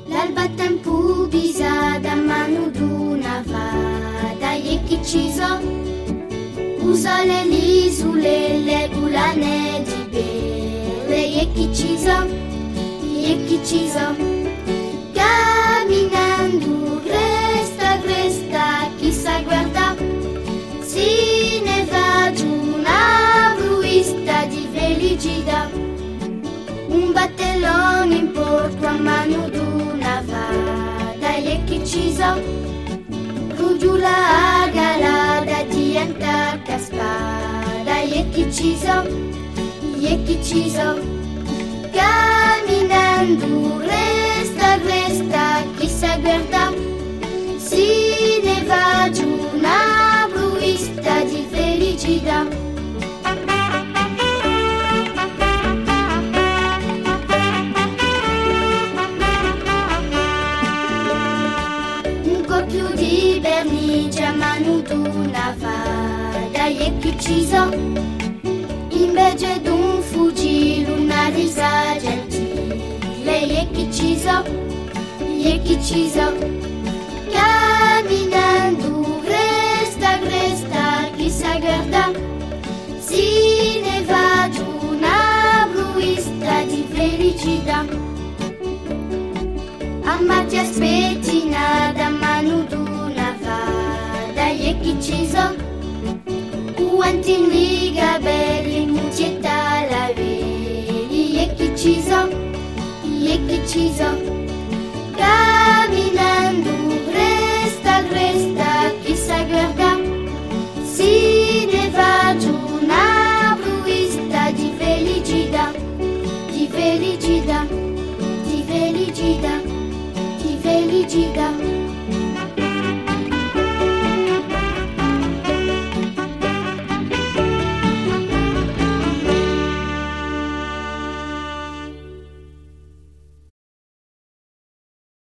L'alba tempo bisa da mano d'una vada e chi ci so usa le lisule le bulane di belle e chi ci so camminando cresta chissà guarda si ne va giù una bruista di felicità un battellone in porto a mano d'una vada e chi ci so rugiula galada diventa caspada e chi ci so camminando resta chissà guarda si ne va giù una bruista di felicità un po' più di vernice a mano d'una vada e chi ci so invece d'un fucile una risa gentile e chi ci so camminando resta chissà guarda si ne va giù una bruista di felicità amma ti aspetti nada mano d'una vada e chi ci so quanti in liga belli mucchietta la vedi e chi ci so camminando resta chissà guarda si ne va giù una bruista di felicità di felicità